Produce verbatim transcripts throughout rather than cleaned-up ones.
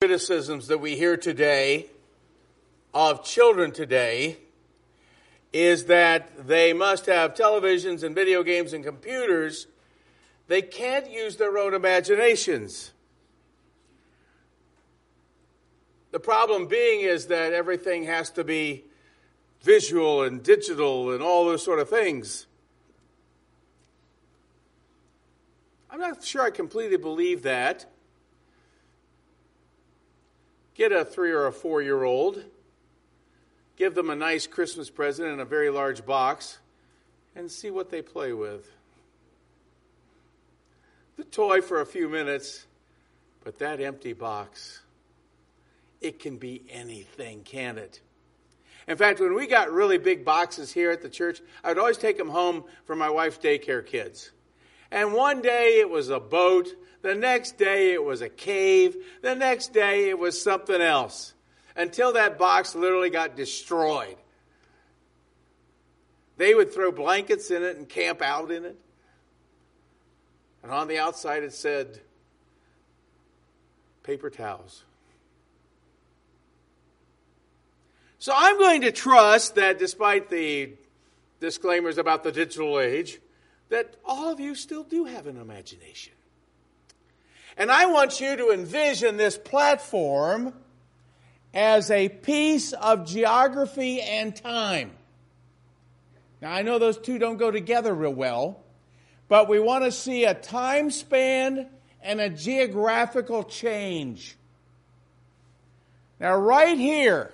criticisms that we hear today of children today is that they must have televisions and video games and computers. They can't use their own imaginations. The problem being is that everything has to be visual and digital and all those sort of things. I'm not sure I completely believe that. Get a three or a four-year-old, give them a nice Christmas present in a very large box, and see what they play with. The toy for a few minutes, but that empty box, it can be anything, can't it? In fact, when we got really big boxes here at the church, I'd always take them home for my wife's daycare kids. And one day it was a boat. The next day it was a cave. The next day it was something else. Until that box literally got destroyed. They would throw blankets in it and camp out in it. And on the outside it said, paper towels. So I'm going to trust that despite the disclaimers about the digital age, that all of you still do have an imagination. And I want you to envision this platform as a piece of geography and time. Now, I know those two don't go together real well, but we want to see a time span and a geographical change. Now, right here,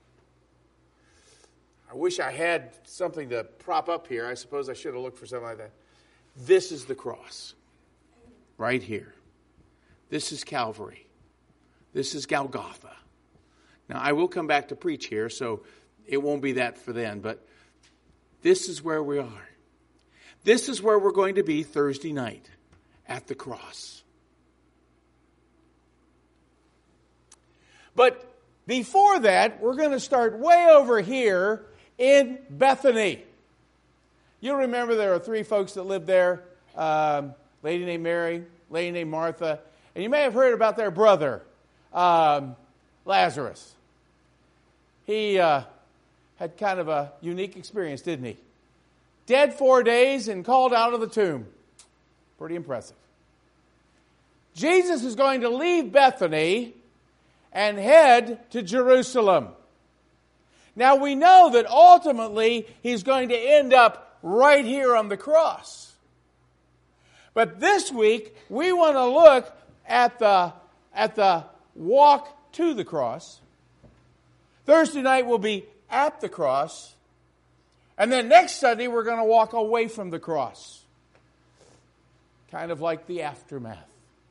I wish I had something to prop up here. I suppose I should have looked for something like that. This is the cross. Right here. This is Calvary. This is Golgotha. Now, I will come back to preach here, so it won't be that for then, but this is where we are. This is where we're going to be Thursday night, at the cross. But before that, we're going to start way over here in Bethany. You'll remember there are three folks that lived there. Um, lady named Mary, lady named Martha. And you may have heard about their brother, um, Lazarus. He uh, had kind of a unique experience, didn't he? Dead four days and called out of the tomb. Pretty impressive. Jesus is going to leave Bethany and head to Jerusalem. Now we know that ultimately he's going to end up right here on the cross. But this week we want to look at the, at the walk to the cross. Thursday night will be at the cross. And then next Sunday we're going to walk away from the cross. Kind of like the aftermath.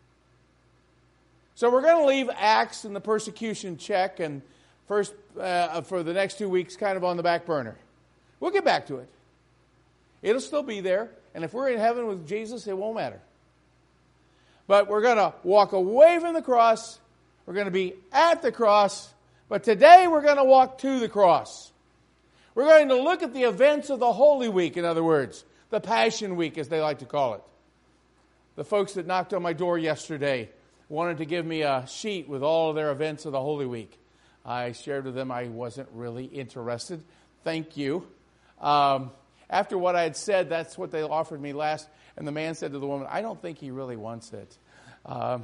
So we're going to leave Acts and the persecution check and first uh, for the next two weeks kind of on the back burner. We'll get back to it. It'll still be there. And if we're in heaven with Jesus, it won't matter. But we're going to walk away from the cross. We're going to be at the cross. But today we're going to walk to the cross. We're going to look at the events of the Holy Week, in other words. The Passion Week, as they like to call it. The folks that knocked on my door yesterday wanted to give me a sheet with all of their events of the Holy Week. I shared with them I wasn't really interested. Thank you. Um, after what I had said, that's what they offered me last. And the man said to the woman, I don't think he really wants it. Um,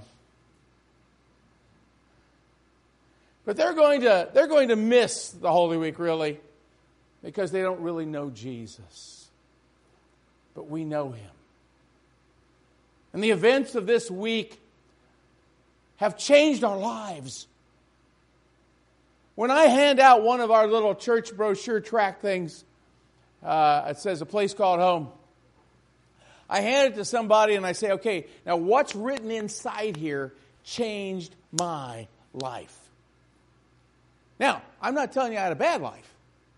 but they're going to they're going to miss the Holy Week, really, because they don't really know Jesus. But we know him. And the events of this week have changed our lives. When I hand out one of our little church brochure tract things, uh, it says a place called home. I hand it to somebody and I say, okay, now what's written inside here changed my life. Now, I'm not telling you I had a bad life.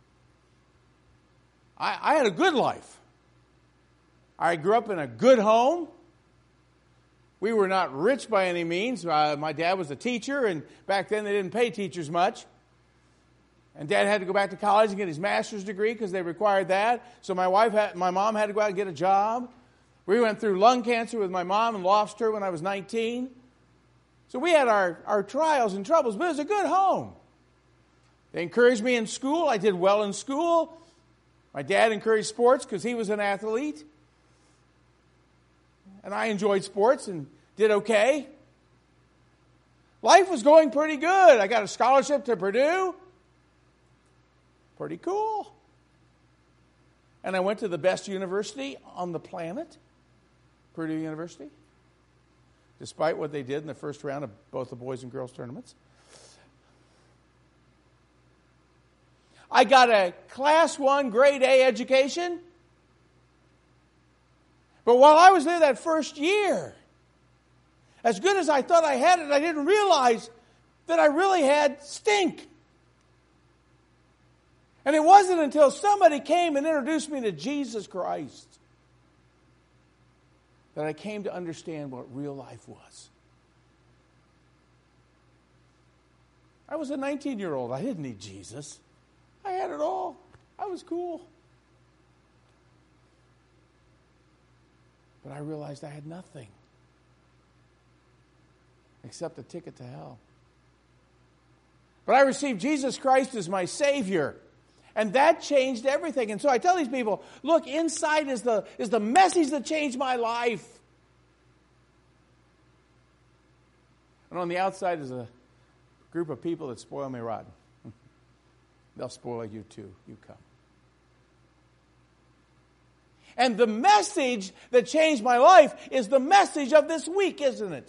I, I had a good life. I grew up in a good home. We were not rich by any means. Uh, my dad was a teacher, and back then they didn't pay teachers much. And Dad had to go back to college and get his master's degree because they required that. So my wife, had, my mom had to go out and get a job. We went through lung cancer with my mom and lost her when I was nineteen. So we had our, our trials and troubles, but it was a good home. They encouraged me in school. I did well in school. My dad encouraged sports because he was an athlete. And I enjoyed sports and did okay. Life was going pretty good. I got a scholarship to Purdue. Pretty cool. And I went to the best university on the planet, Purdue University, despite what they did in the first round of both the boys and girls tournaments. I got a class one grade A education. But while I was there that first year, as good as I thought I had it, I didn't realize that I really had stink. And it wasn't until somebody came and introduced me to Jesus Christ that I came to understand what real life was. I was a nineteen-year-old. I didn't need Jesus. I had it all. I was cool. But I realized I had nothing except a ticket to hell. But I received Jesus Christ as my Savior. And that changed everything. And so I tell these people, look, inside is the, is the message that changed my life. And on the outside is a group of people that spoil me rotten. They'll spoil you too. You come. And the message that changed my life is the message of this week, isn't it?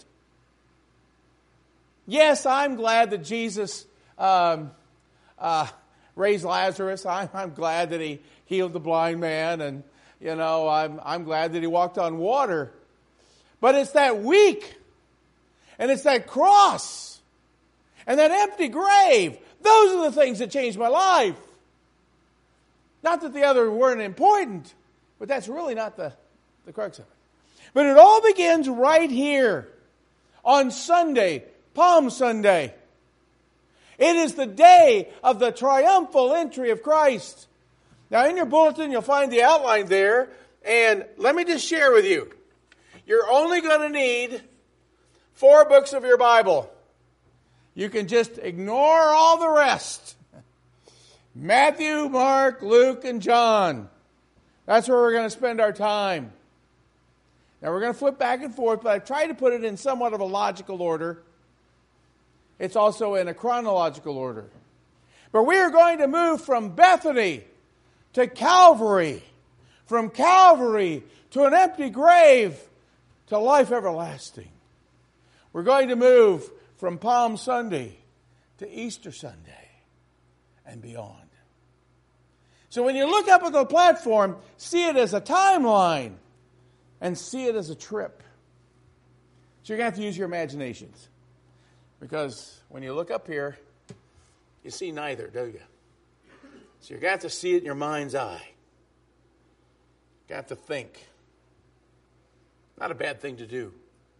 Yes, I'm glad that Jesus um, uh, raised Lazarus. I'm, I'm glad that he healed the blind man. And, you know, I'm, I'm glad that he walked on water. But it's that week. And it's that cross. And that empty grave. Those are the things that changed my life. Not that the other weren't important. But that's really not the, the crux of it. But it all begins right here on Sunday, Palm Sunday. It is the day of the triumphal entry of Christ. Now in your bulletin you'll find the outline there. And let me just share with you. You're only going to need four books of your Bible. You can just ignore all the rest. Matthew, Mark, Luke, and John. That's where we're going to spend our time. Now we're going to flip back and forth, but I've tried to put it in somewhat of a logical order. It's also in a chronological order. But we are going to move from Bethany to Calvary, from Calvary to an empty grave to life everlasting. We're going to move from Palm Sunday to Easter Sunday and beyond. So when you look up at the platform, see it as a timeline and see it as a trip. So you're going to have to use your imaginations. Because when you look up here, you see neither, do you? So you're going to have to see it in your mind's eye. You have to think. Not a bad thing to do.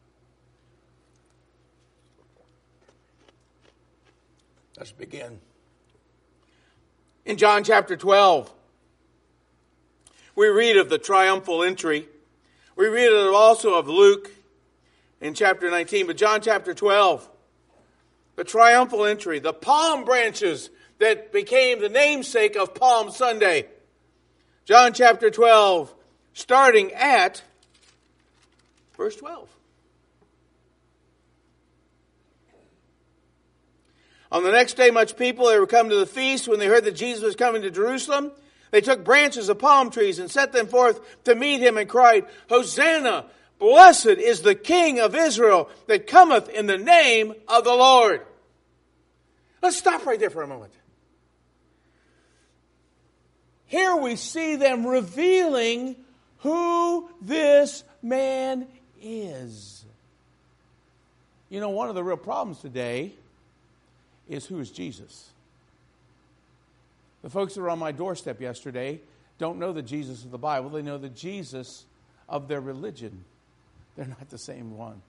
Let's begin. In John chapter twelve, we read of the triumphal entry. We read it also of Luke in chapter nineteen. But John chapter twelve, the triumphal entry, the palm branches that became the namesake of Palm Sunday. John chapter twelve, starting at verse twelve. On the next day, much people, they were come to the feast. When they heard that Jesus was coming to Jerusalem, they took branches of palm trees and set them forth to meet him and cried, Hosanna! Blessed is the King of Israel that cometh in the name of the Lord. Let's stop right there for a moment. Here we see them revealing who this man is. You know, one of the real problems today is who is Jesus. The folks that were on my doorstep yesterday don't know the Jesus of the Bible. They know the Jesus of their religion. They're not the same one.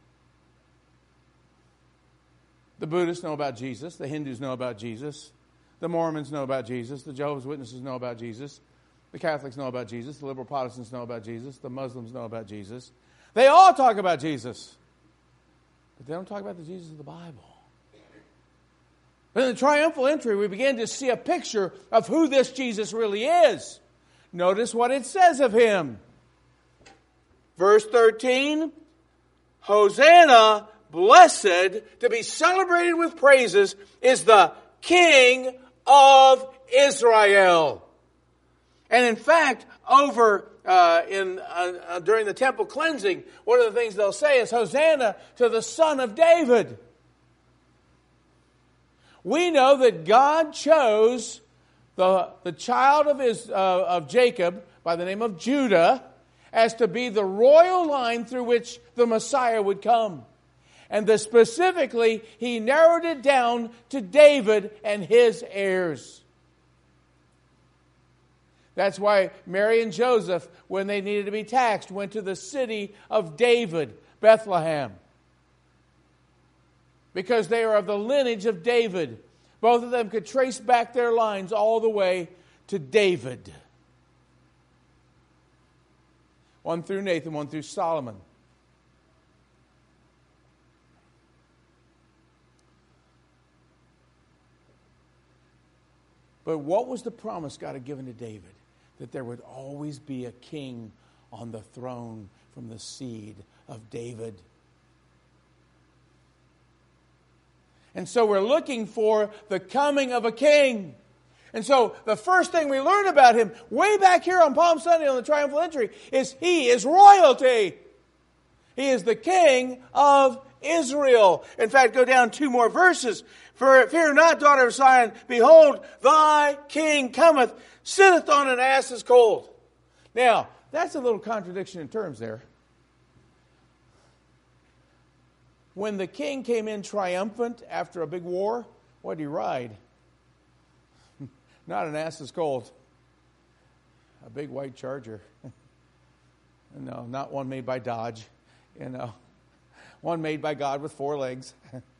The Buddhists know about Jesus. The Hindus know about Jesus. The Mormons know about Jesus. The Jehovah's Witnesses know about Jesus. The Catholics know about Jesus. The liberal Protestants know about Jesus. The Muslims know about Jesus. They all talk about Jesus. But they don't talk about the Jesus of the Bible. But in the triumphal entry, we begin to see a picture of who this Jesus really is. Notice what it says of him. Verse thirteen, Hosanna, blessed, to be celebrated with praises, is the King of Israel. And in fact, over uh, in uh, uh, during the temple cleansing, one of the things they'll say is, Hosanna to the Son of David. We know that God chose the, the child of, his, uh, of Jacob by the name of Judah as to be the royal line through which the Messiah would come. And the, specifically, he narrowed it down to David and his heirs. That's why Mary and Joseph, when they needed to be taxed, went to the city of David, Bethlehem. Because they are of the lineage of David. Both of them could trace back their lines all the way to David. One through Nathan, one through Solomon. But what was the promise God had given to David? That there would always be a king on the throne from the seed of David. And so we're looking for the coming of a king. And so the first thing we learn about him, way back here on Palm Sunday on the triumphal entry, is he is royalty. He is the King of Israel. In fact, go down two more verses. For fear not, daughter of Zion, behold, thy king cometh, sitteth on an ass's colt. Now, that's a little contradiction in terms there. When the king came in triumphant after a big war, what did he ride? Not an ass's colt. A big white charger. No, not one made by Dodge. You know, one made by God with four legs.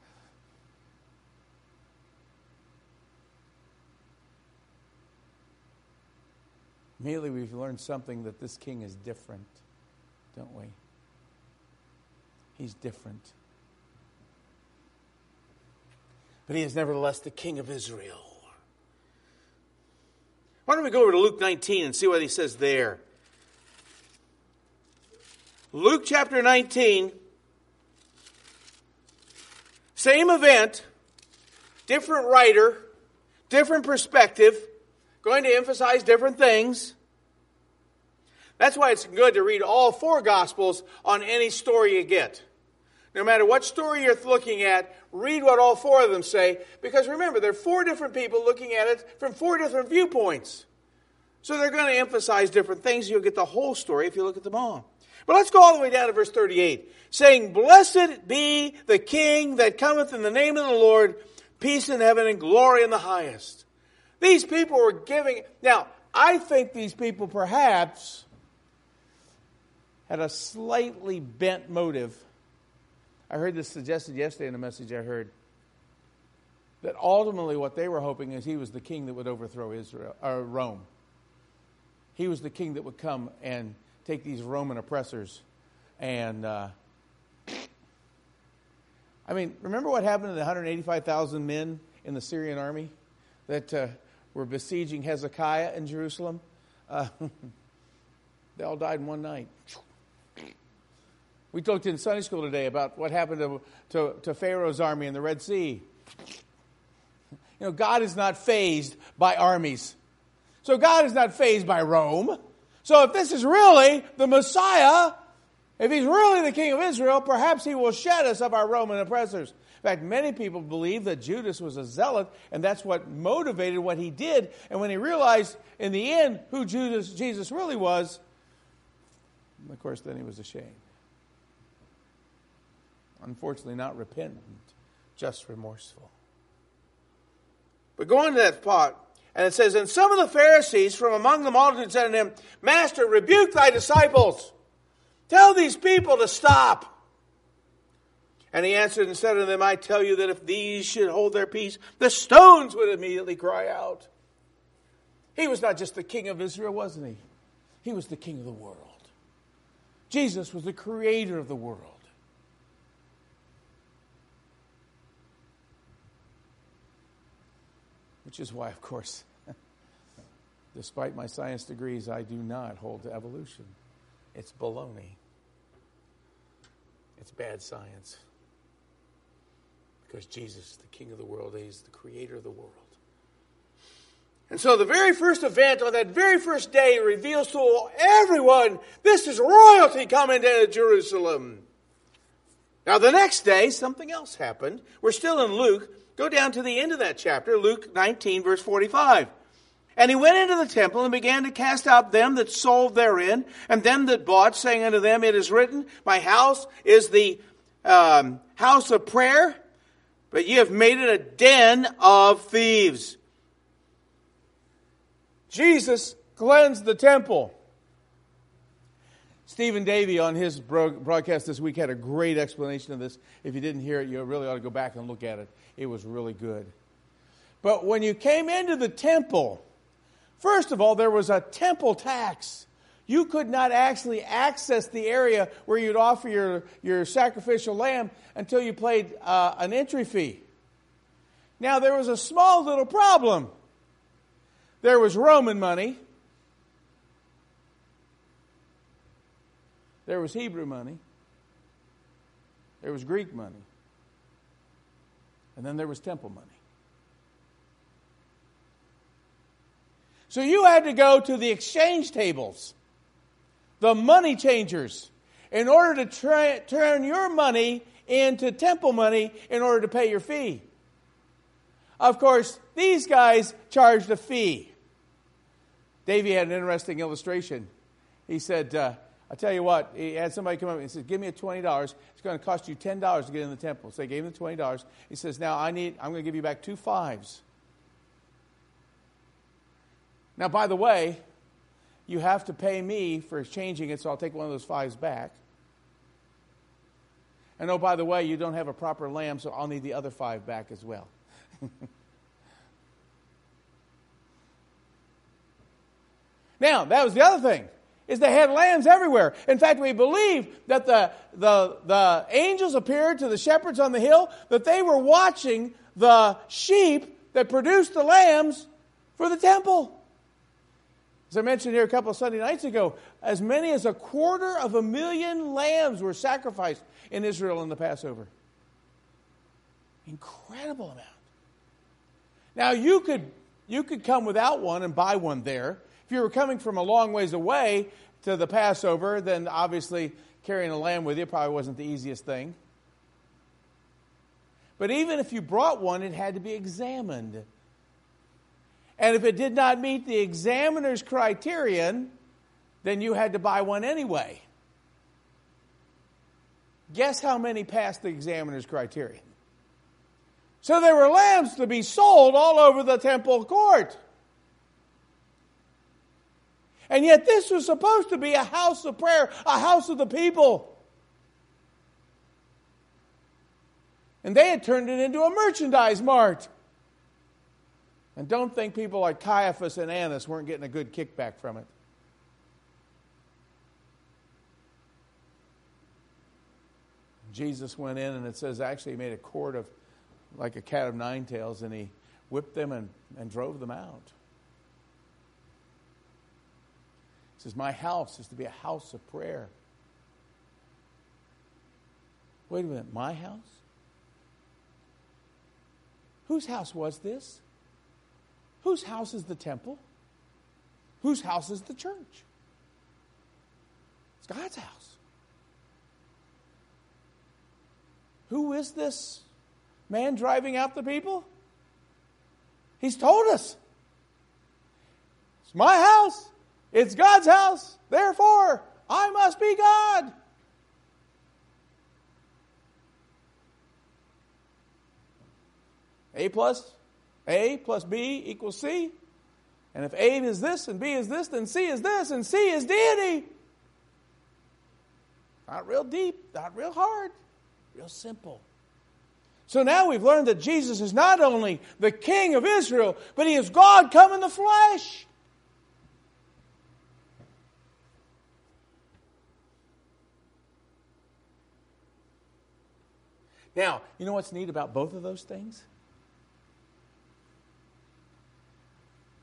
Immediately we've learned something, that this king is different, don't we? He's different. But he is nevertheless the King of Israel. Why don't we go over to Luke nineteen and see what he says there? Luke chapter nineteen, same event, different writer, different perspective, going to emphasize different things. That's why it's good to read all four Gospels on any story you get. No matter what story you're looking at, read what all four of them say. Because remember, there are four different people looking at it from four different viewpoints. So they're going to emphasize different things. You'll get the whole story if you look at them all. But let's go all the way down to verse thirty-eight. Saying, blessed be the King that cometh in the name of the Lord, peace in heaven and glory in the highest. These people were giving... Now, I think these people perhaps had a slightly bent motive. I heard this suggested yesterday in a message I heard. That ultimately what they were hoping is he was the king that would overthrow Israel or Rome. He was the king that would come and take these Roman oppressors. And, uh, I mean, remember what happened to the one hundred eighty-five thousand men in the Syrian army that uh, were besieging Hezekiah in Jerusalem? Uh, they all died in one night. We talked in Sunday school today about what happened to, to, to Pharaoh's army in the Red Sea. You know, God is not fazed by armies. So God is not fazed by Rome. So if this is really the Messiah, if he's really the King of Israel, perhaps he will shed us of our Roman oppressors. In fact, many people believe that Judas was a zealot, and that's what motivated what he did. And when he realized in the end who Judas, Jesus really was, of course, then he was ashamed. Unfortunately, not repentant, just remorseful. But go on to that part, and it says, and some of the Pharisees from among the multitude said unto him, Master, rebuke thy disciples. Tell these people to stop. And he answered and said unto them, I tell you that if these should hold their peace, the stones would immediately cry out. He was not just the King of Israel, wasn't he? He was the King of the world. Jesus was the creator of the world. Which is why, of course, despite my science degrees, I do not hold to evolution. It's baloney. It's bad science. Because Jesus, the King of the world, He's the creator of the world. And so the very first event on that very first day reveals to everyone, this is royalty coming to Jerusalem. Now the next day, something else happened. We're still in Luke. Go down to the end of that chapter, Luke nineteen, verse forty-five. And he went into the temple and began to cast out them that sold therein, and them that bought, saying unto them, it is written, my house is the um, house of prayer, but ye have made it a den of thieves. Jesus cleansed the temple. Stephen Davey on his broadcast this week had a great explanation of this. If you didn't hear it, you really ought to go back and look at it. It was really good. But when you came into the temple, first of all, there was a temple tax. You could not actually access the area where you'd offer your, your sacrificial lamb until you paid uh, an entry fee. Now, there was a small little problem. There was Roman money. There was Hebrew money. There was Greek money. And then there was temple money. So you had to go to the exchange tables, the money changers, in order to tra- turn your money into temple money in order to pay your fee. Of course, these guys charged a fee. Davey had an interesting illustration. He said, uh, I'll tell you what, he had somebody come up and he said, give me a twenty dollars. It's going to cost you ten dollars to get in the temple. So they gave him the twenty dollars. He says, now I need, I'm going to give you back two fives. Now, by the way, you have to pay me for changing it, so I'll take one of those fives back. And oh, by the way, you don't have a proper lamb, so I'll need the other five back as well. Now, that was the other thing, is they had lambs everywhere. In fact, we believe that the, the, the angels appeared to the shepherds on the hill, that they were watching the sheep that produced the lambs for the temple. As I mentioned here a couple of Sunday nights ago, as many as a quarter of a million lambs were sacrificed in Israel in the Passover. Incredible amount. Now, you could, you could come without one and buy one there. If you were coming from a long ways away to the Passover, then obviously carrying a lamb with you probably wasn't the easiest thing. But even if you brought one, it had to be examined. And if it did not meet the examiner's criterion, then you had to buy one anyway. Guess how many passed the examiner's criterion? So there were lambs to be sold all over the temple court. And yet this was supposed to be a house of prayer, a house of the people. And they had turned it into a merchandise mart. And don't think people like Caiaphas and Annas weren't getting a good kickback from it. Jesus went in, and it says actually he made a cord of like a cat of nine tails, and he whipped them and, and drove them out. He says, my house is to be a house of prayer. Wait a minute, my house? Whose house was this? Whose house is the temple? Whose house is the church? It's God's house. Who is this man driving out the people? He's told us. It's my house. It's God's house. Therefore, I must be God. A plus A plus B equals C. And if A is this and B is this, then C is this and C is deity. Not real deep, not real hard, real simple. So now we've learned that Jesus is not only the King of Israel, but He is God come in the flesh. Now, you know what's neat about both of those things?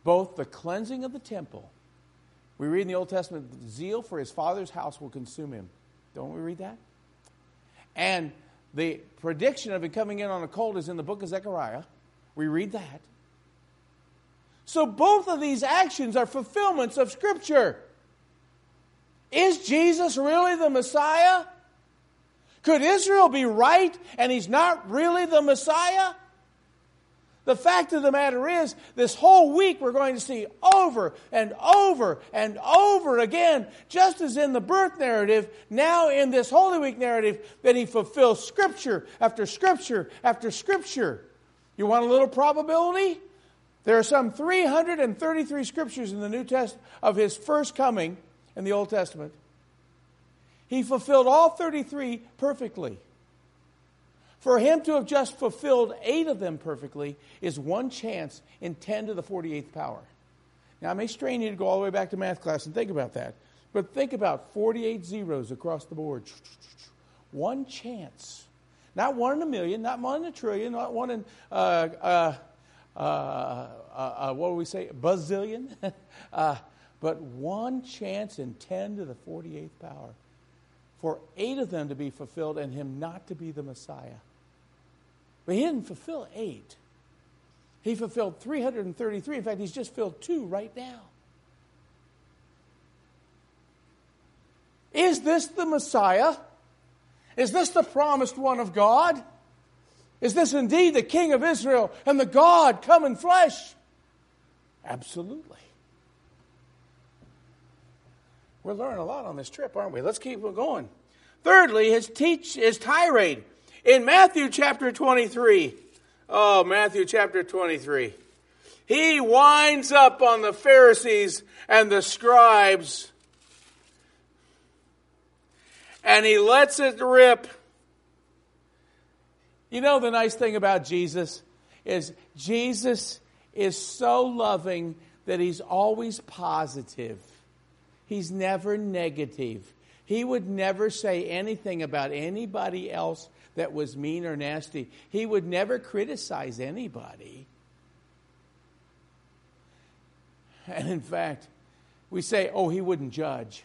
both the cleansing of the temple. We read in the Old Testament, zeal for his father's house will consume him. Don't we read that? And the prediction of him coming in on a colt is in the book of Zechariah. We read that. So both of these actions are fulfillments of Scripture. Is Jesus really the Messiah? Could Israel be right and he's not really the Messiah? The fact of the matter is, this whole week we're going to see over and over and over again, just as in the birth narrative, now in this Holy Week narrative, that he fulfills Scripture after Scripture after Scripture. You want a little probability? There are some three hundred thirty-three Scriptures in the New Testament of his first coming in the Old Testament. He fulfilled all thirty-three perfectly. For him to have just fulfilled eight of them perfectly is one chance in ten to the forty-eighth power. Now, I may strain you to go all the way back to math class and think about that. But think about forty-eight zeros across the board. One chance. Not one in a million, not one in a trillion, not one in, uh, uh, uh, uh, uh, what do we say, bazillion? uh, but one chance in ten to the forty-eighth power. For eight of them to be fulfilled and him not to be the Messiah. But he didn't fulfill eight. He fulfilled three hundred thirty-three. In fact, he's just filled two right now. Is this the Messiah? Is this the promised one of God? Is this indeed the King of Israel and the God come in flesh? Absolutely. We're learning a lot on this trip, aren't we? Let's keep going. Thirdly, his teach his tirade. In Matthew chapter twenty-three, oh, Matthew chapter twenty-three, he winds up on the Pharisees and the scribes, and he lets it rip. You know, the nice thing about Jesus is Jesus is so loving that he's always positive. He's never negative. He would never say anything about anybody else that was mean or nasty. He would never criticize anybody. And in fact, we say, oh, he wouldn't judge.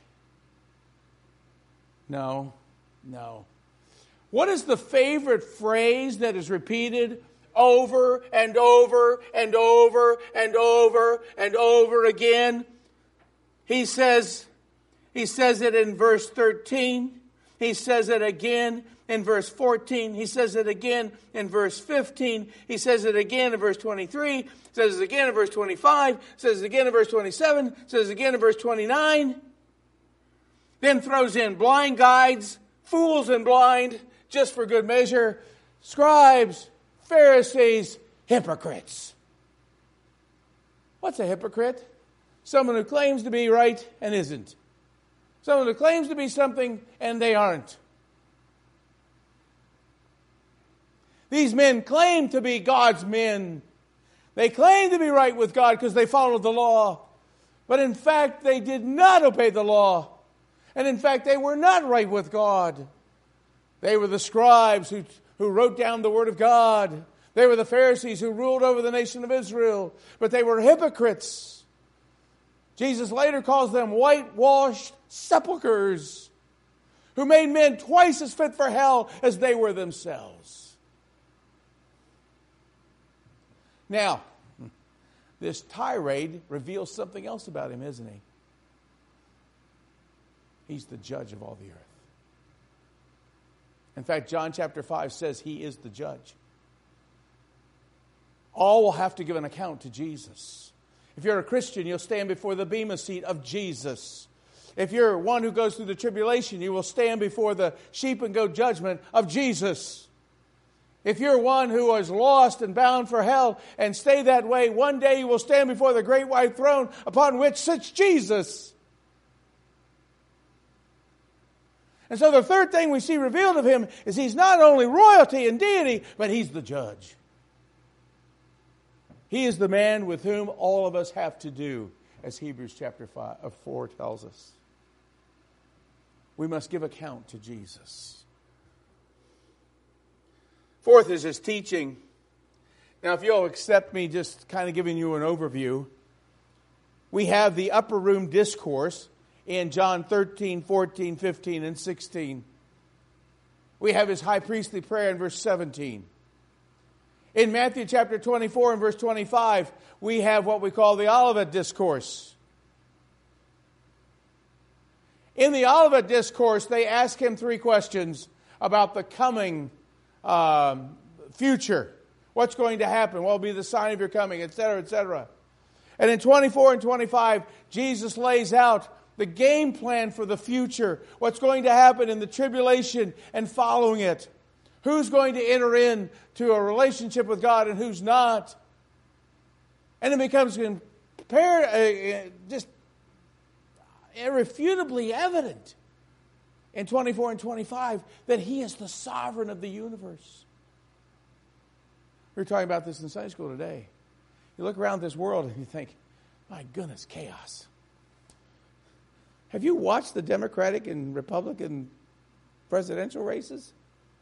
No, no. What is the favorite phrase that is repeated over and over and over and over and over again? He says, he says it in verse thirteen. He says it again in verse fourteen. He says it again in verse fifteen. He says it again in verse twenty-three. Says it again in verse twenty-five. Says it again in verse twenty-seven. Says it again in verse twenty-nine. Then throws in blind guides, fools and blind, just for good measure, scribes, Pharisees, hypocrites. What's a hypocrite? Someone who claims to be right and isn't. Someone who claims to be something and they aren't. These men claim to be God's men. They claim to be right with God because they followed the law. But in fact, they did not obey the law. And in fact, they were not right with God. They were the scribes who, who wrote down the Word of God. They were the Pharisees who ruled over the nation of Israel. But they were hypocrites. Jesus later calls them whitewashed sepulchres who made men twice as fit for hell as they were themselves. Now, this tirade reveals something else about him, isn't he? He's the judge of all the earth. In fact, John chapter five says he is the judge. All will have to give an account to Jesus. If you're a Christian, you'll stand before the bema seat of Jesus. If you're one who goes through the tribulation, you will stand before the sheep and goat judgment of Jesus. If you're one who is lost and bound for hell and stay that way, one day you will stand before the great white throne upon which sits Jesus. And so the third thing we see revealed of him is he's not only royalty and deity, but he's the judge. He is the man with whom all of us have to do, as Hebrews chapter five, uh, four tells us. We must give account to Jesus. Fourth is his teaching. Now, if you'll accept me just kind of giving you an overview, we have the upper room discourse in John thirteen, fourteen, fifteen, and sixteen. We have his high priestly prayer in verse seventeen. In Matthew chapter twenty-four and verse twenty-five, we have what we call the Olivet Discourse. In the Olivet Discourse, they ask him three questions about the coming um, future. What's going to happen? What will be the sign of your coming, et cetera, et cetera. And in twenty-four and twenty-five, Jesus lays out the game plan for the future. What's going to happen in the tribulation and following it. Who's going to enter into a relationship with God and who's not. And it becomes compare, uh, just irrefutably evident in twenty-four and twenty-five that He is the sovereign of the universe. We were talking about this in Sunday school today. You look around this world and you think, my goodness, chaos. Have you watched the Democratic and Republican presidential races?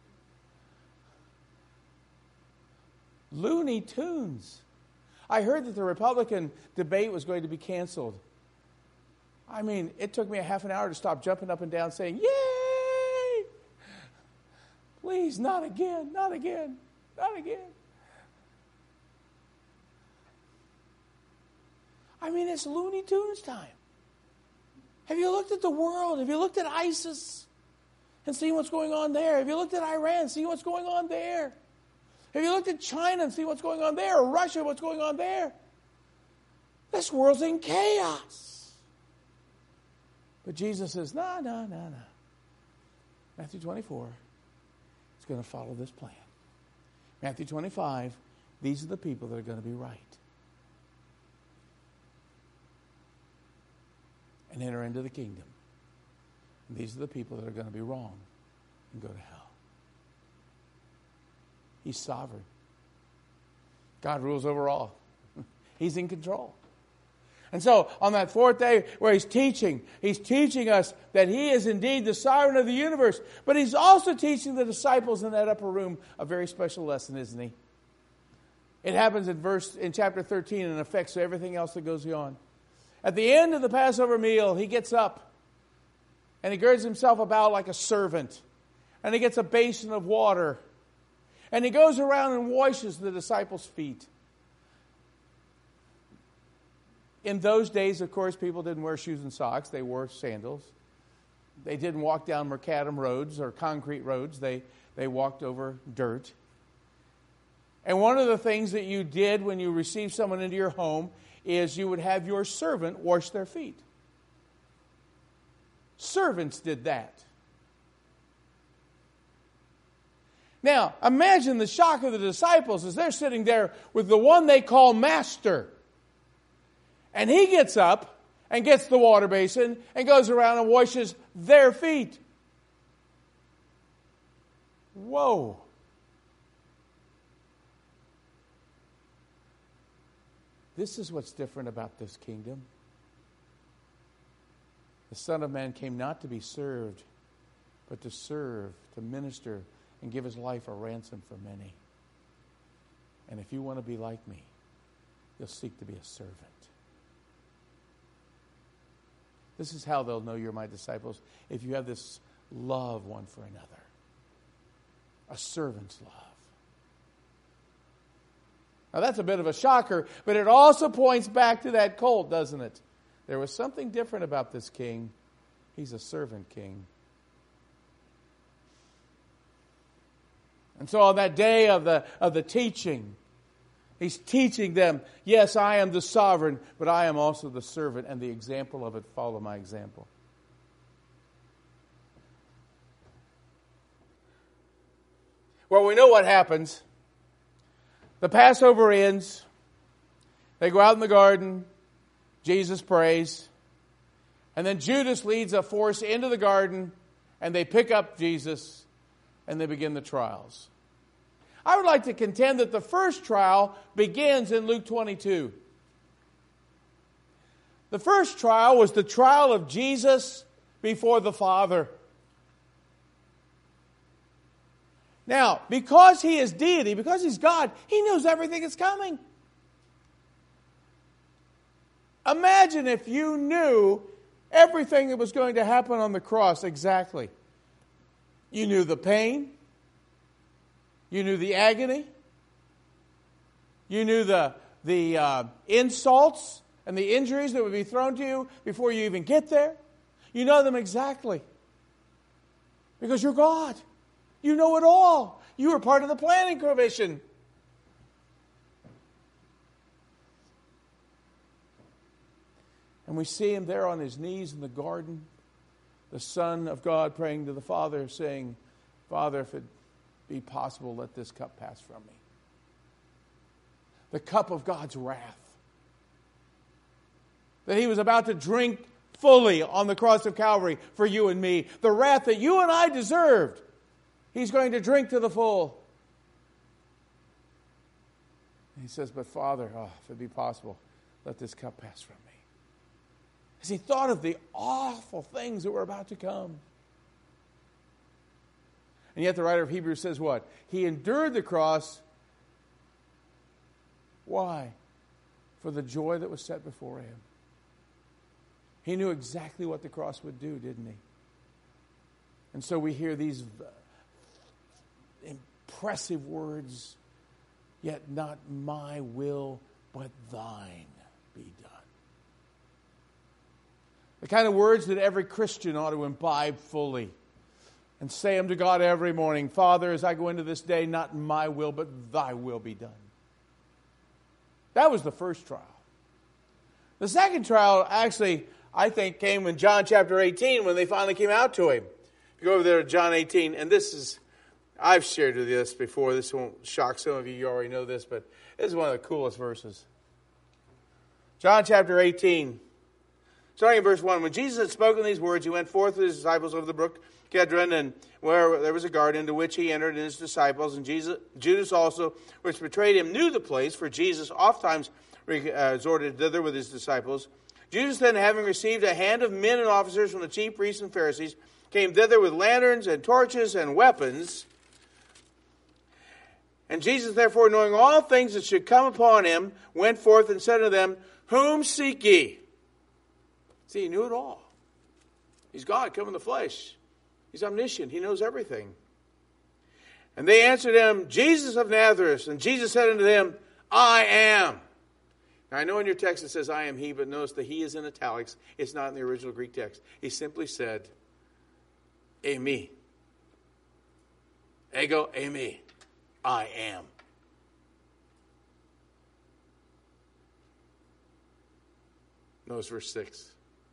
Looney Tunes. I heard that the Republican debate was going to be canceled. I mean, it took me a half an hour to stop jumping up and down saying, yay! Please, not again, not again, not again. I mean, it's Looney Tunes time. Have you looked at the world? Have you looked at ISIS and seen what's going on there? Have you looked at Iran and seen what's going on there? Have you looked at China and seen what's going on there? Or Russia, what's going on there? This world's in chaos. But Jesus says, no, no, no, no. Matthew twenty-four, it's going to follow this plan. Matthew twenty-five, these are the people that are going to be right. And enter into the kingdom. And these are the people that are going to be wrong and go to hell. He's sovereign. God rules over all. He's in control. And so, on that fourth day where He's teaching, He's teaching us that He is indeed the sovereign of the universe. But He's also teaching the disciples in that upper room a very special lesson, isn't He? It happens in verse in chapter thirteen and affects everything else that goes on. At the end of the Passover meal, He gets up and He girds Himself about like a servant. And He gets a basin of water. And He goes around and washes the disciples' feet. In those days, of course, people didn't wear shoes and socks. They wore sandals. They didn't walk down macadam roads or concrete roads. They, they walked over dirt. And one of the things that you did when you received someone into your home is you would have your servant wash their feet. Servants did that. Now, imagine the shock of the disciples as they're sitting there with the one they call Master. And He gets up and gets the water basin and goes around and washes their feet. Whoa. This is what's different about this kingdom. The Son of Man came not to be served, but to serve, to minister, and give His life a ransom for many. And if you want to be like me, you'll seek to be a servant. This is how they'll know you're my disciples, if you have this love one for another. A servant's love. Now that's a bit of a shocker, but it also points back to that colt, doesn't it? There was something different about this king. He's a servant king. And so on that day of the of the teaching, He's teaching them, yes, I am the sovereign, but I am also the servant, and the example of it, follow my example. Well, we know what happens. The Passover ends. They go out in the garden. Jesus prays. And then Judas leads a force into the garden, and they pick up Jesus, and they begin the trials. I would like to contend that the first trial begins in Luke twenty-two. The first trial was the trial of Jesus before the Father. Now, because He is deity, because He's God, He knows everything that's coming. Imagine if you knew everything that was going to happen on the cross exactly. You knew the pain. You knew the agony. You knew the, the uh, insults and the injuries that would be thrown to you before you even get there. You know them exactly. Because you're God. You know it all. You were part of the planning commission. And we see him there on his knees in the garden, the Son of God praying to the Father, saying, Father, if it be possible, let this cup pass from me. The cup of God's wrath that he was about to drink fully on the cross of Calvary for you and me. The wrath that you and I deserved, he's going to drink to the full. And he says, but Father, oh, if it be possible, let this cup pass from me. As he thought of the awful things that were about to come. And yet the writer of Hebrews says what? He endured the cross. Why? For the joy that was set before him. He knew exactly what the cross would do, didn't he? And so we hear these impressive words, yet not my will, but thine be done. The kind of words that every Christian ought to imbibe fully and say them to God every morning. Father, as I go into this day, not my will, but thy will be done. That was the first trial. The second trial actually, I think, came in John chapter eighteen when they finally came out to him. If you go over there to John eighteen, and this is, I've shared with you this before. This won't shock some of you. You already know this, but this is one of the coolest verses. John chapter eighteen. Starting in verse one, when Jesus had spoken these words, he went forth with his disciples over the brook Kedron, and where there was a garden, into which he entered and his disciples. And Jesus, Judas also, which betrayed him, knew the place, for Jesus oftentimes resorted thither with his disciples. Judas then, having received a hand of men and officers from the chief priests and Pharisees, came thither with lanterns and torches and weapons. And Jesus, therefore, knowing all things that should come upon him, went forth and said unto them, Whom seek ye? See, he knew it all. He's God come in the flesh. He's omniscient. He knows everything. And they answered him, Jesus of Nazareth. And Jesus said unto them, I am. Now, I know in your text it says, I am he, but notice the he is in italics. It's not in the original Greek text. He simply said, Eimi. Ego, eimi. I am. Notice verse six.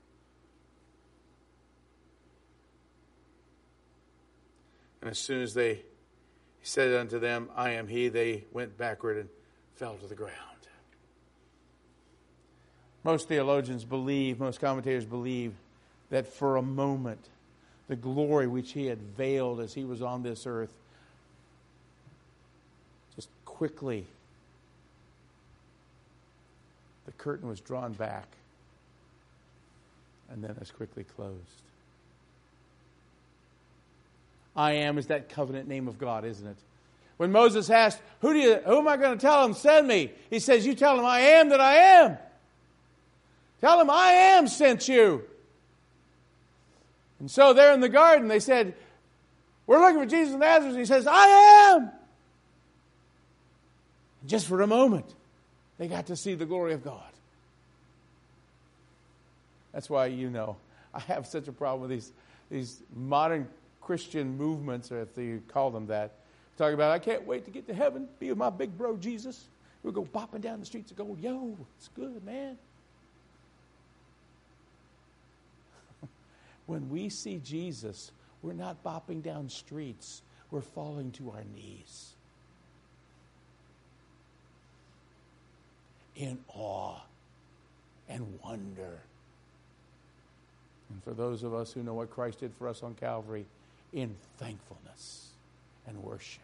And as soon as they said unto them, I am he, they went backward and fell to the ground. Most theologians believe, most commentators believe, that for a moment, the glory which he had veiled as he was on this earth, just quickly, the curtain was drawn back and then as quickly closed. I am is that covenant name of God, isn't it? When Moses asked, who do you, who am I going to tell him, send me? He says, you tell him I am that I am. Tell him I am sent you. And so there in the garden, they said, we're looking for Jesus of Nazareth. And he says, I am. And just for a moment, they got to see the glory of God. That's why, you know, I have such a problem with these, these modern Christian movements, or if you call them that, talking about, I can't wait to get to heaven, be with my big bro Jesus. We'll go bopping down the streets of gold. Yo, it's good, man. When we see Jesus, we're not bopping down streets. We're falling to our knees in awe and wonder. And for those of us who know what Christ did for us on Calvary, in thankfulness and worship.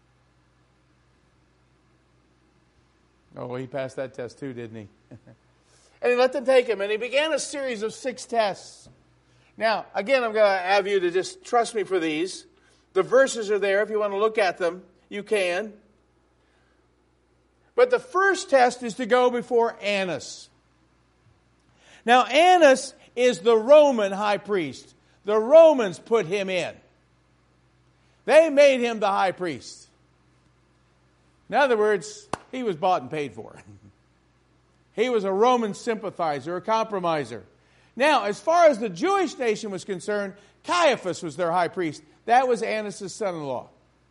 Oh, he passed that test too, didn't he? And he let them take him, and he began a series of six tests. Now, again, I'm going to have you to just trust me for these. The verses are there. If you want to look at them, you can. But the first test is to go before Annas. Now Annas is the Roman high priest. The Romans put him in. They made him the high priest. In other words, he was bought and paid for. He was a Roman sympathizer, a compromiser. Now, as far as the Jewish nation was concerned, Caiaphas was their high priest. That was Annas' son-in-law.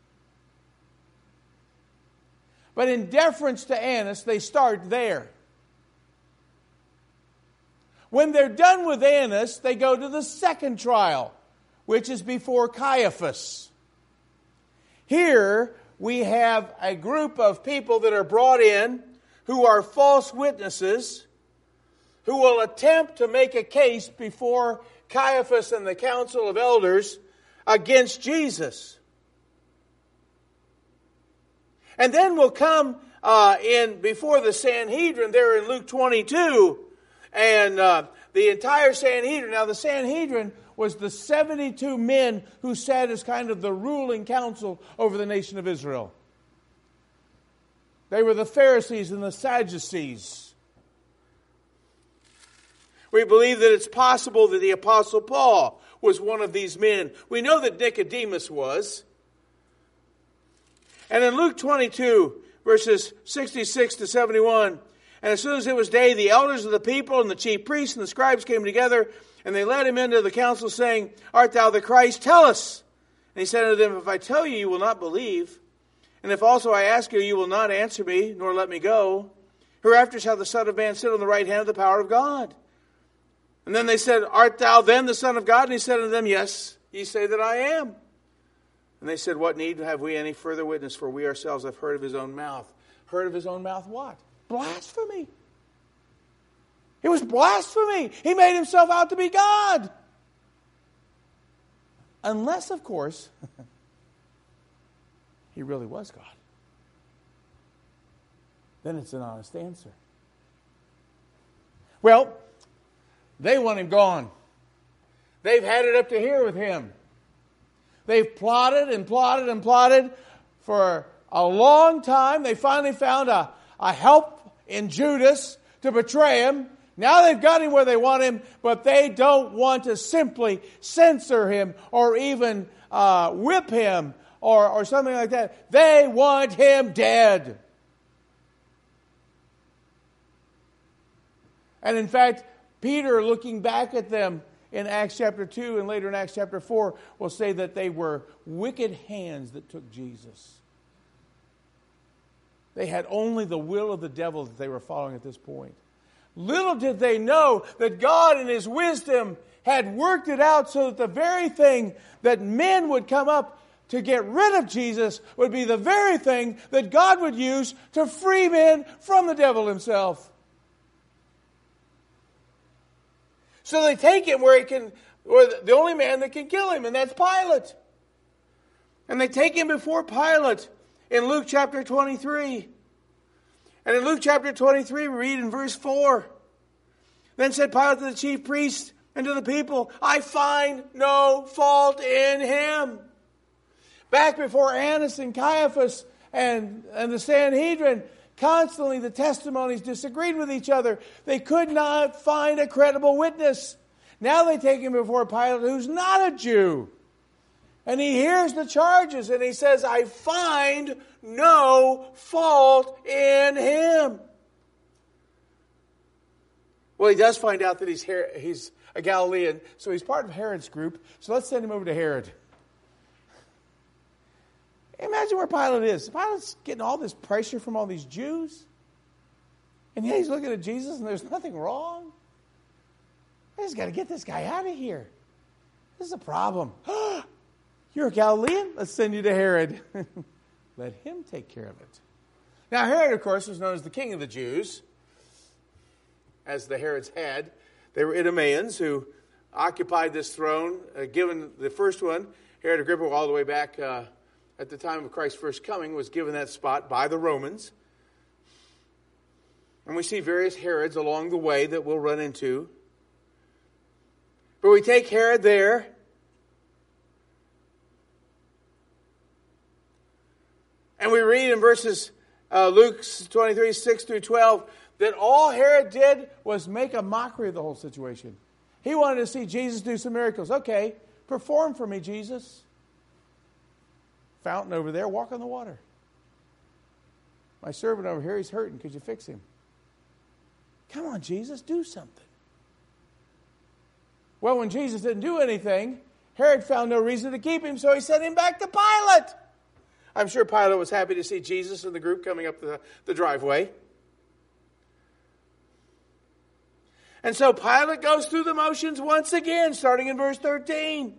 But in deference to Annas, they start there. When they're done with Annas, they go to the second trial, which is before Caiaphas. Here, we have a group of people that are brought in who are false witnesses, who will attempt to make a case before Caiaphas and the council of elders against Jesus. And then we'll come uh, in before the Sanhedrin there in Luke twenty-two. And uh, the entire Sanhedrin. Now the Sanhedrin was the seventy-two men who sat as kind of the ruling council over the nation of Israel. They were the Pharisees and the Sadducees. We believe that it's possible that the Apostle Paul was one of these men. We know that Nicodemus was. And in Luke twenty-two, verses sixty-six to seventy-one, and as soon as it was day, the elders of the people and the chief priests and the scribes came together, and they led him into the council, saying, Art thou the Christ? Tell us. And he said unto them, If I tell you, you will not believe. And if also I ask you, you will not answer me, nor let me go. Hereafter shall the Son of Man sit on the right hand of the power of God. And then they said, Art thou then the Son of God? And he said unto them, Yes, ye say that I am. And they said, What need have we any further witness? For we ourselves have heard of his own mouth. Heard of his own mouth what? Blasphemy. It was blasphemy. He made himself out to be God. Unless, of course, he really was God. Then it's an honest answer. Well, they want him gone. They've had it up to here with him. They've plotted and plotted and plotted for a long time. They finally found a, a help in Judas to betray him. Now they've got him where they want him, but they don't want to simply censor him or even uh, whip him or, or something like that. They want him dead. And in fact, Peter, looking back at them in Acts chapter two and later in Acts chapter four, will say that they were wicked hands that took Jesus. They had only the will of the devil that they were following at this point. Little did they know that God in His wisdom had worked it out so that the very thing that men would come up to get rid of Jesus would be the very thing that God would use to free men from the devil himself. So they take him where he can, where the only man that can kill him, and that's Pilate. And they take him before Pilate in Luke chapter twenty-three. And in Luke chapter twenty-three, we read in verse four. Then said Pilate to the chief priests and to the people, I find no fault in him. Back before Annas and Caiaphas and, and the Sanhedrin, constantly the testimonies disagreed with each other. They could not find a credible witness. Now they take him before Pilate, who's not a Jew. And he hears the charges and he says, I find no fault in him. Well, he does find out that he's Her- he's a Galilean, so he's part of Herod's group. So let's send him over to Herod. Imagine where Pilate is. Pilate's getting all this pressure from all these Jews. And yet he's looking at Jesus and there's nothing wrong. I just got to get this guy out of here. This is a problem. You're a Galilean? Let's send you to Herod. Let him take care of it. Now Herod, of course, was known as the king of the Jews. As the Herods had. They were Idumeans who occupied this throne. Uh, given the first one, Herod Agrippa, all the way back uh, at the time of Christ's first coming, was given that spot by the Romans. And we see various Herods along the way that we'll run into. But we take Herod there. And we read in verses, uh, Luke twenty-three, six through twelve, that all Herod did was make a mockery of the whole situation. He wanted to see Jesus do some miracles. Okay, perform for me, Jesus. Fountain over there, walk on the water. My servant over here, he's hurting. Could you fix him? Come on, Jesus, do something. Well, when Jesus didn't do anything, Herod found no reason to keep him, so he sent him back to Pilate. I'm sure Pilate was happy to see Jesus and the group coming up the, the driveway. And so Pilate goes through the motions once again, starting in verse thirteen.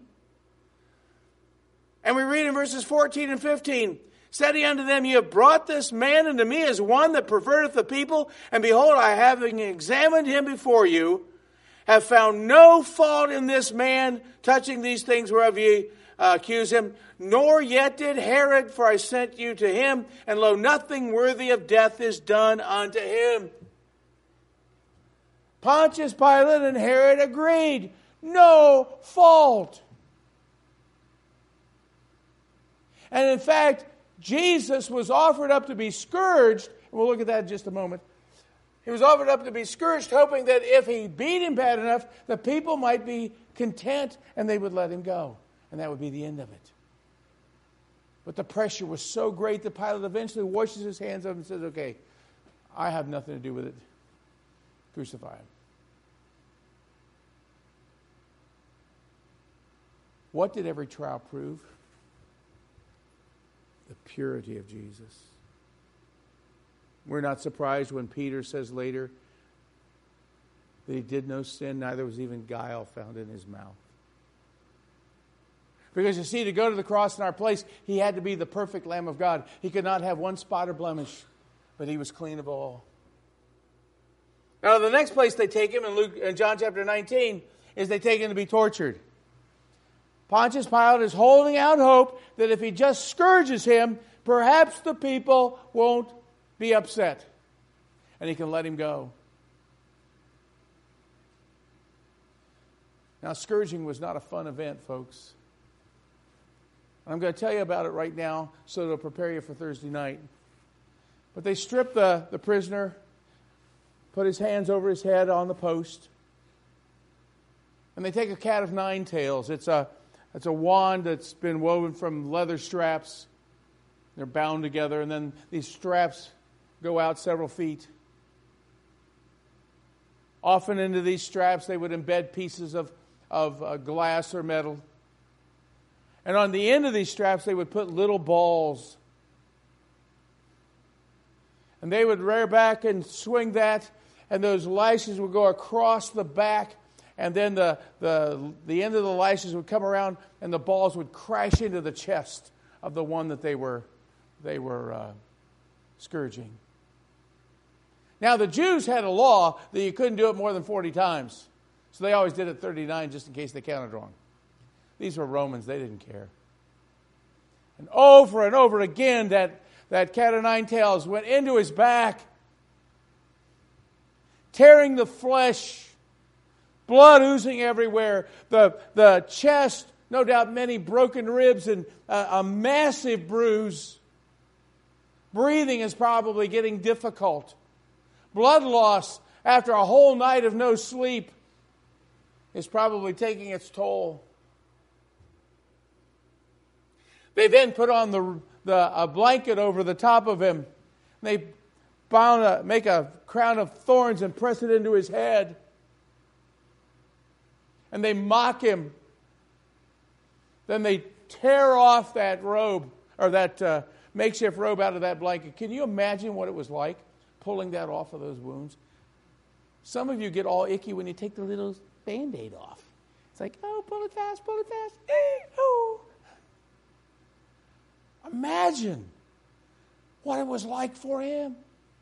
And we read in verses fourteen and fifteen, said he unto them, ye have brought this man unto me as one that perverteth the people, and behold, I having examined him before you, have found no fault in this man touching these things whereof ye uh, accuse him, nor yet did Herod, for I sent you to him, and lo, nothing worthy of death is done unto him. Pontius Pilate and Herod agreed. No fault. And in fact, Jesus was offered up to be scourged. And we'll look at that in just a moment. He was offered up to be scourged, hoping that if he beat him bad enough, the people might be content and they would let him go. And that would be the end of it. But the pressure was so great that Pilate eventually washes his hands up and says, okay, I have nothing to do with it. Crucify him. What did every trial prove? The purity of Jesus. We're not surprised when Peter says later that he did no sin, neither was even guile found in his mouth. Because you see, to go to the cross in our place, he had to be the perfect Lamb of God. He could not have one spot or blemish, but he was clean of all. Now, the next place they take him in Luke, in John chapter nineteen, is they take him to be tortured. Pontius Pilate is holding out hope that if he just scourges him, perhaps the people won't be upset, and he can let him go. Now, scourging was not a fun event, folks. I'm going to tell you about it right now so it'll prepare you for Thursday night. But they strip the, the prisoner, put his hands over his head on the post, and they take a cat of nine tails. It's a, it's a wand that's been woven from leather straps. They're bound together, and then these straps go out several feet. Often into these straps they would embed pieces of, of uh, glass or metal. And on the end of these straps they would put little balls. And they would rear back and swing that, and those lashes would go across the back, and then the, the, the end of the lashes would come around, and the balls would crash into the chest of the one that they were, they were uh, scourging. Now, the Jews had a law that you couldn't do it more than forty times. So they always did it thirty-nine just in case they counted wrong. These were Romans. They didn't care. And over and over again, that, that cat of nine tails went into his back, tearing the flesh, blood oozing everywhere, the, the chest, no doubt many broken ribs and a, a massive bruise. Breathing is probably getting difficult. Blood loss after a whole night of no sleep is probably taking its toll. They then put on the, the a blanket over the top of him. They bound a, make a crown of thorns and press it into his head. And they mock him. Then they tear off that robe, or that uh, makeshift robe out of that blanket. Can you imagine what it was like, pulling that off of those wounds? Some of you get all icky when you take the little Band-Aid off. It's like, oh, pull it fast, pull it fast. Eh, oh. Imagine what it was like for him.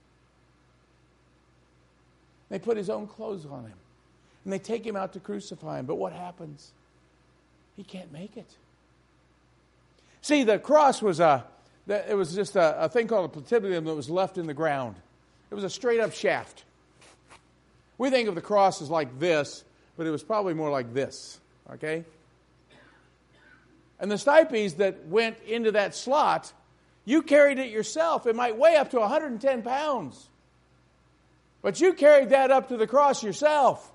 They put his own clothes on him. And they take him out to crucify him. But what happens? He can't make it. See, the cross was a, it was just a, a thing called a platybium that was left in the ground. It was a straight up shaft. We think of the cross as like this, but it was probably more like this. Okay? And the stipes that went into that slot, you carried it yourself. It might weigh up to one hundred ten pounds. But you carried that up to the cross yourself.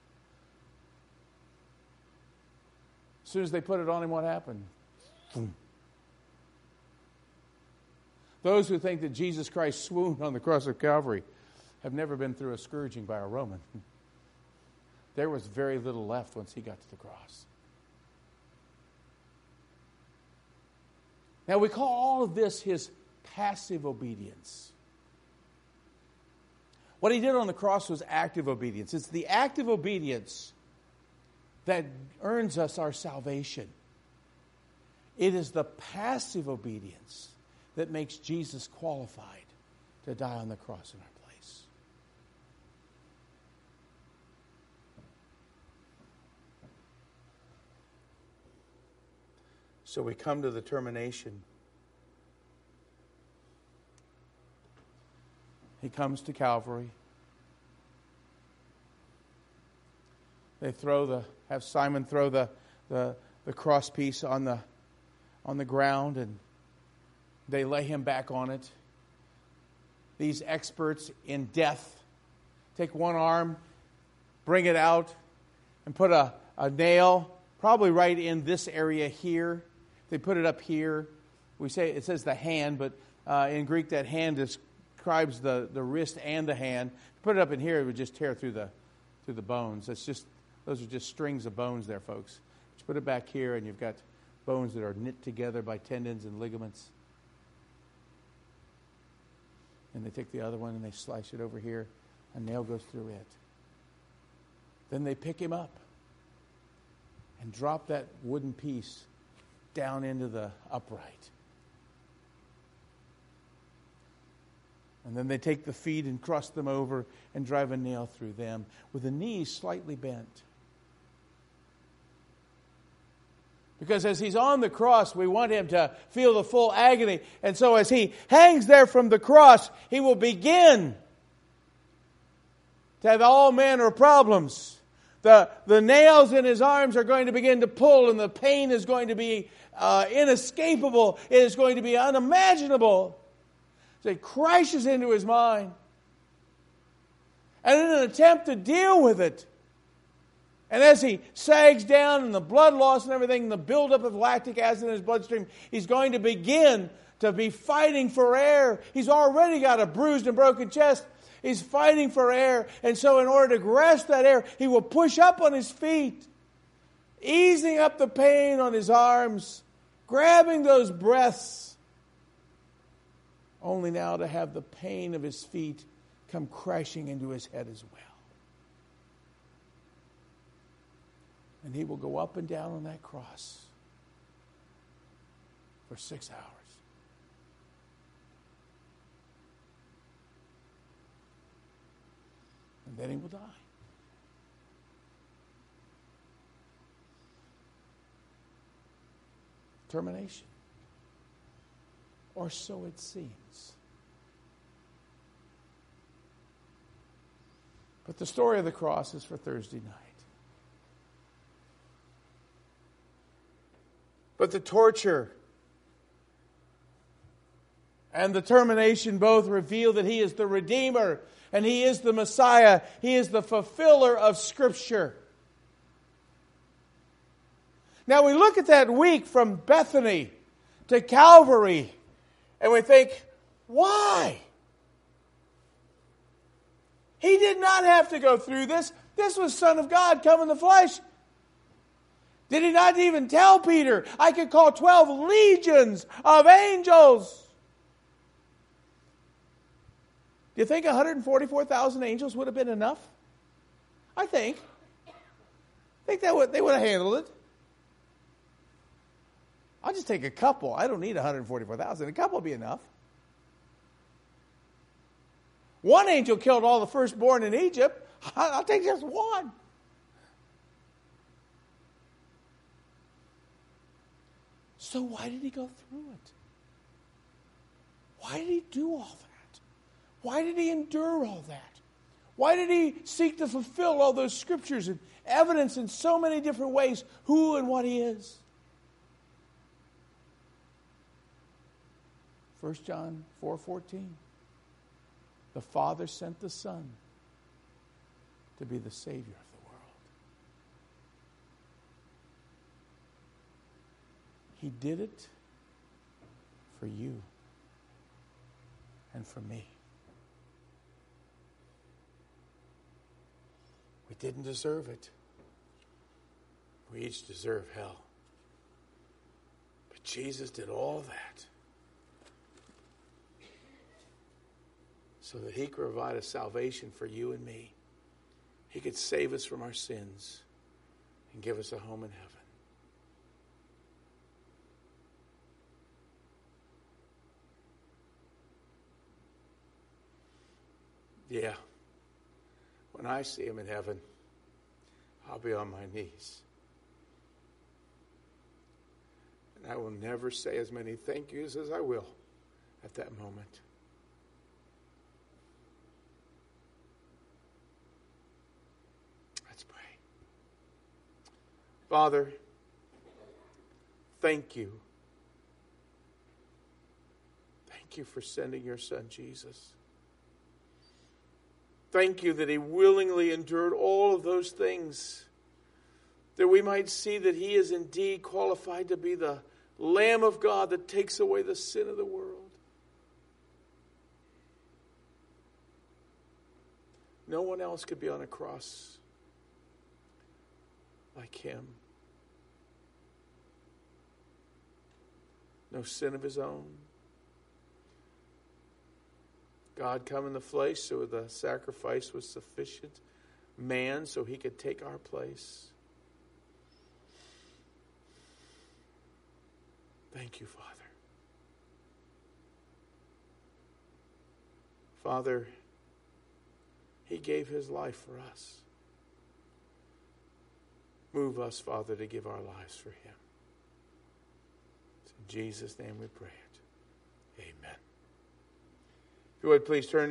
As soon as they put it on him, what happened? Boom. Those who think that Jesus Christ swooned on the cross of Calvary have never been through a scourging by a Roman. There was very little left once he got to the cross. Now we call all of this his passive obedience. What he did on the cross was active obedience. It's the active obedience that earns us our salvation. It is the passive obedience that makes Jesus qualified to die on the cross in our place. So we come to the termination. He comes to Calvary. They throw the have Simon throw the the, the cross piece on the on the ground, and they lay him back on it. These experts in death take one arm, bring it out, and put a, a nail, probably right in this area here. They put it up here. We say it says the hand, but uh, in Greek that hand describes the, the wrist and the hand. Put it up in here, it would just tear through the through the bones. That's just those are just strings of bones there, folks. Just put it back here, and you've got bones that are knit together by tendons and ligaments. And they take the other one and they slice it over here. A nail goes through it. Then they pick him up and drop that wooden piece down into the upright. And then they take the feet and cross them over and drive a nail through them with the knees slightly bent. Because as he's on the cross, we want him to feel the full agony. And so as he hangs there from the cross, he will begin to have all manner of problems. The, the nails in his arms are going to begin to pull, and the pain is going to be uh, inescapable. It is going to be unimaginable. So it crashes into his mind. And in an attempt to deal with it, and as he sags down and the blood loss and everything, and the buildup of lactic acid in his bloodstream, he's going to begin to be fighting for air. He's already got a bruised and broken chest. He's fighting for air. And so in order to grasp that air, he will push up on his feet, easing up the pain on his arms, grabbing those breaths, only now to have the pain of his feet come crashing into his head as well. And he will go up and down on that cross for six hours. And then he will die. Termination. Or so it seems. But the story of the cross is for Thursday night. But the torture and the termination both reveal that he is the Redeemer and he is the Messiah. He is the fulfiller of Scripture. Now we look at that week from Bethany to Calvary and we think, why? He did not have to go through this. This was Son of God come in the flesh. Did he not even tell Peter, I could call twelve legions of angels? Do you think one hundred forty-four thousand angels would have been enough? I think. I think that would, they would have handled it. I'll just take a couple. I don't need one hundred forty-four thousand. A couple will be enough. One angel killed all the firstborn in Egypt. I'll take just one. So why did he go through it? Why did he do all that? Why did he endure all that? Why did he seek to fulfill all those scriptures and evidence in so many different ways who and what he is? First John four fourteen. The Father sent the Son to be the Savior of the world. He did it for you and for me. We didn't deserve it. We each deserve hell. But Jesus did all that so that he could provide a salvation for you and me. He could save us from our sins and give us a home in heaven. Yeah. When I see him in heaven, I'll be on my knees. And I will never say as many thank yous as I will at that moment. Let's pray. Father, thank you. Thank you for sending your son, Jesus. Thank you that he willingly endured all of those things, that we might see that he is indeed qualified to be the Lamb of God that takes away the sin of the world. No one else could be on a cross like him. No sin of his own. God come in the flesh so the sacrifice was sufficient. Man so he could take our place. Thank you, Father. Father, he gave his life for us. Move us, Father, to give our lives for him. It's in Jesus' name we pray it. Amen. If you would please turn